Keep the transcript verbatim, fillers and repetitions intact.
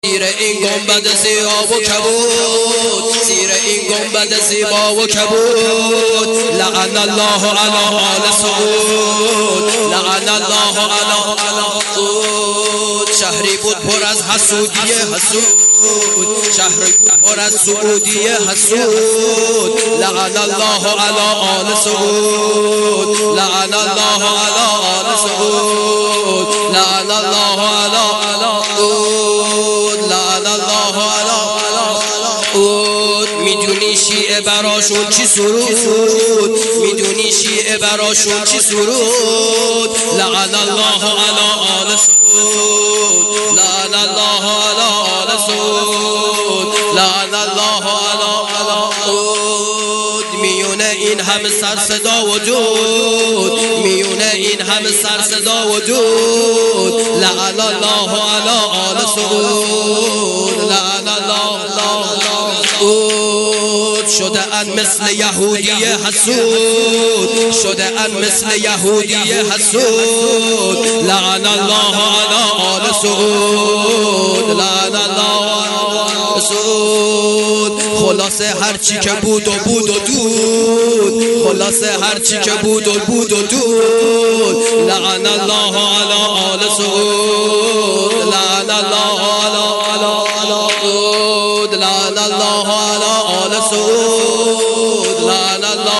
زیر این گنبد زیبا و کبود، زیر این گنبد زیبا و کبود، لعن الله علی آل سعود، لعن الله علی آل سعود. شهری بود پر از حسودی حسود، شهری بود پر از سعودی حسود، لعن الله علی آل سعود، لعن الله علی آل سعود، لعن الله علی آل سعود، لعن الله علی سعود. میدونی شیعه براشون چی سرود، میدونی شیعه براشون چی سرود، لعن الله علی آل سعود، لعن الله علی آل سعود، لعن الله علی آل سعود. میونه این همه سر صدا و دود، میونه این همه سر صدا و دود، لعن الله علی آل سعود، لعن الله علی سعود. شده ان مثل یهودی حسود، شده ان مثل یهودی حسود، لعن الله علی آل سعود، لعن الله علی سعود. خلاصه هرچی که بود و بود و دود، خلاصه هرچی که بود و بود و دود، لعن الله علی آل سعود، لعن الله علی آل سعود، لعن الله علی آل سعود.